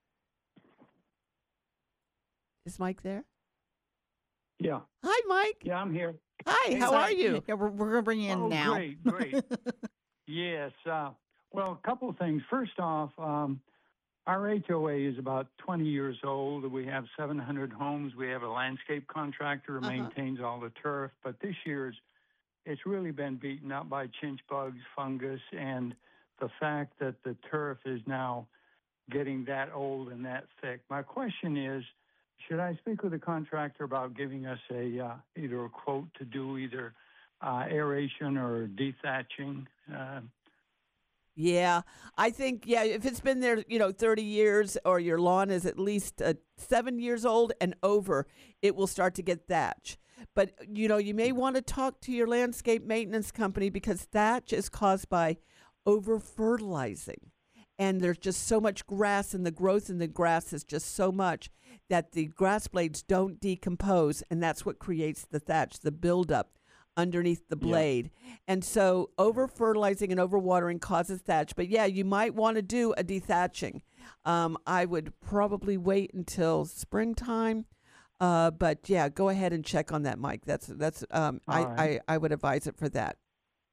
Is Mike there? Yeah. Hi, Mike. Yeah, I'm here. Hi, how are you? Yeah, we're, we're going to bring you in oh, now. Great, great. yes. Uh, well, a couple of things. First off, um, our H O A is about twenty years old. We have seven hundred homes. We have a landscape contractor who Uh-huh. maintains all the turf. But this year's, it's really been beaten up by chinch bugs, fungus, and the fact that the turf is now getting that old and that thick. My question is, should I speak with the contractor about giving us a uh, either a quote to do either uh, aeration or dethatching? Uh, Yeah, I think, yeah, if it's been there, you know, thirty years or your lawn is at least uh, seven years old and over, it will start to get thatch. But, you know, you may want to talk to your landscape maintenance company because thatch is caused by over-fertilizing. And there's just so much grass, and the growth in the grass is just so much that the grass blades don't decompose, and that's what creates the thatch, the buildup underneath the blade. Yeah. And so over-fertilizing and over-watering causes thatch. But, yeah, you might want to do a dethatching. Um, I would probably wait until springtime. Uh, but, yeah, go ahead and check on that, Mike. That's that's. Um, I, right. I, I would advise it for that.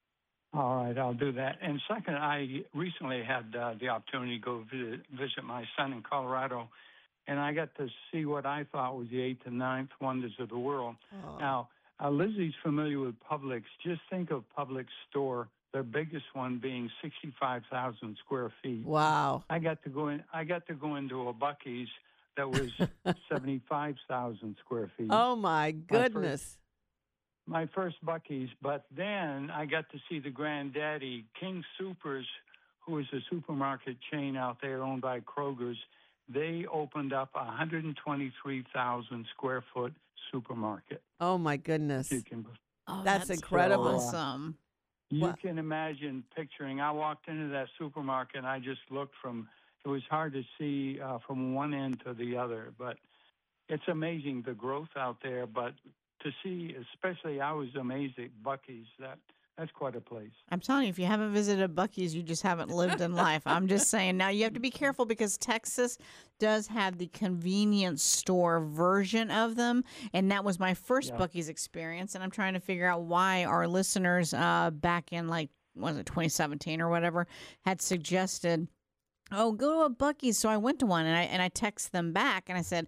All right, I'll do that. And second, I recently had uh, the opportunity to go visit, visit my son in Colorado, and I got to see what I thought was the eighth and ninth wonders of the world. Oh. Now, uh, Lizzie's familiar with Publix. Just think of Publix store, their biggest one being sixty-five thousand square feet. Wow. I got to go in. I got to go into a Buc-ee's that was seventy-five thousand square feet. Oh my goodness. My first, my first Buc-ee's, but then I got to see the granddaddy, King Soopers, who is a supermarket chain out there owned by Kroger's. They opened up a one hundred twenty-three thousand square foot supermarket. Oh my goodness. You can, Oh, That's incredible. Awesome. you What? can imagine picturing. I walked into that supermarket and I just looked from. It was hard to see uh, from one end to the other, but it's amazing the growth out there. But to see, especially, I was amazed at Buc-ee's. That that's quite a place. I'm telling you, if you haven't visited Buc-ee's, you just haven't lived in life. I'm just saying. Now, you have to be careful because Texas does have the convenience store version of them, and that was my first Yeah. Buc-ee's experience, and I'm trying to figure out why our listeners uh, back in, like, was it twenty seventeen or whatever, had suggested, oh, go to a Buc-ee's. So I went to one, and I and I texted them back, and I said,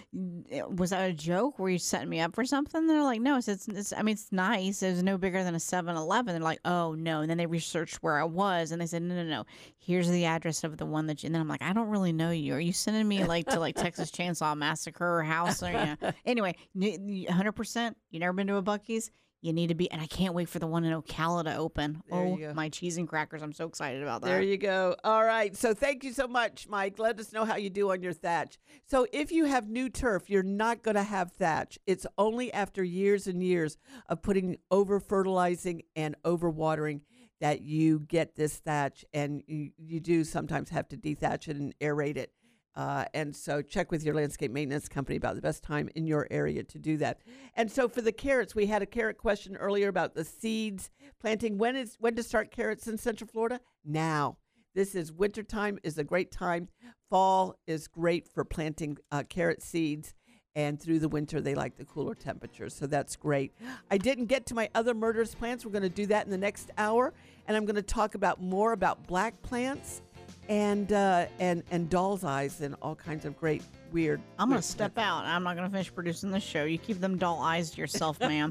was that a joke? Were you setting me up for something? They're like, no, it's, it's, it's I mean, it's nice. It's no bigger than a seven eleven. They're like, oh, no. And then they researched where I was, and they said, no, no, no. Here's the address of the one that you, and then I'm like, I don't really know you. Are you sending me, like, to, like, Texas Chainsaw Massacre house? Or, you know? Anyway, one hundred percent, you never been to a Buc-ee's? You need to be, and I can't wait for the one in Ocala to open. There you Oh, go. my cheese and crackers. I'm so excited about that. There you go. All right. So thank you so much, Mike. Let us know how you do on your thatch. So if you have new turf, you're not going to have thatch. It's only after years and years of putting over fertilizing and over watering that you get this thatch. And you, you do sometimes have to dethatch it and aerate it. Uh, and so check with your landscape maintenance company about the best time in your area to do that. And so for the carrots, we had a carrot question earlier about the seeds planting. When is when to start carrots in Central Florida? Now. This is wintertime is a great time. Fall is great for planting uh, carrot seeds. And through the winter, they like the cooler temperatures. So that's great. I didn't get to my other murderous plants. We're going to do that in the next hour. And I'm going to talk about more about black plants. And uh, and and doll's eyes and all kinds of great weird. I'm going weird to step stuff. out. I'm not going to finish producing this show. You keep them dull eyes to yourself, ma'am.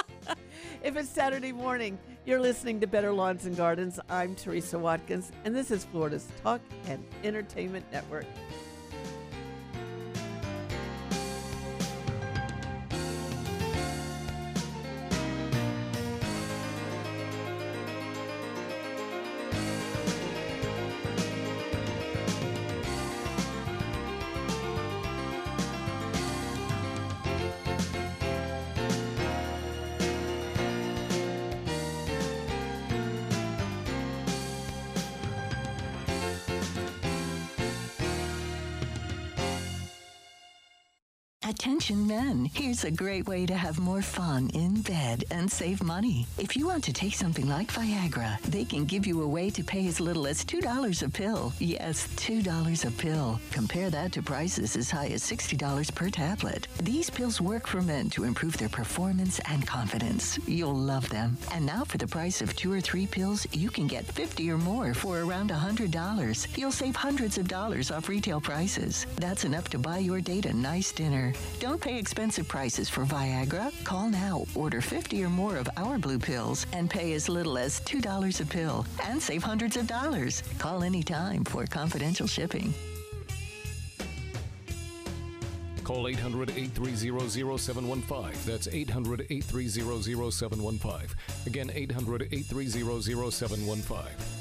If it's Saturday morning, you're listening to Better Lawns and Gardens. I'm Teresa Watkins, and this is Florida's Talk and Entertainment Network. Attention men, here's a great way to have more fun in bed and save money. If you want to take something like Viagra, they can give you a way to pay as little as two dollars a pill. Yes, two dollars a pill. Compare that to prices as high as sixty dollars per tablet. These pills work for men to improve their performance and confidence. You'll love them. And now for the price of two or three pills, you can get fifty or more for around one hundred dollars. You'll save hundreds of dollars off retail prices. That's enough to buy your date a nice dinner. Don't pay expensive prices for Viagra. Call now, order fifty or more of our blue pills, and pay as little as two dollars a pill and save hundreds of dollars. Call anytime for confidential shipping. Call eight hundred, eight three zero, zero seven one five. That's eight hundred, eight three zero, zero seven one five. Again, eight hundred, eight three zero, zero seven one five.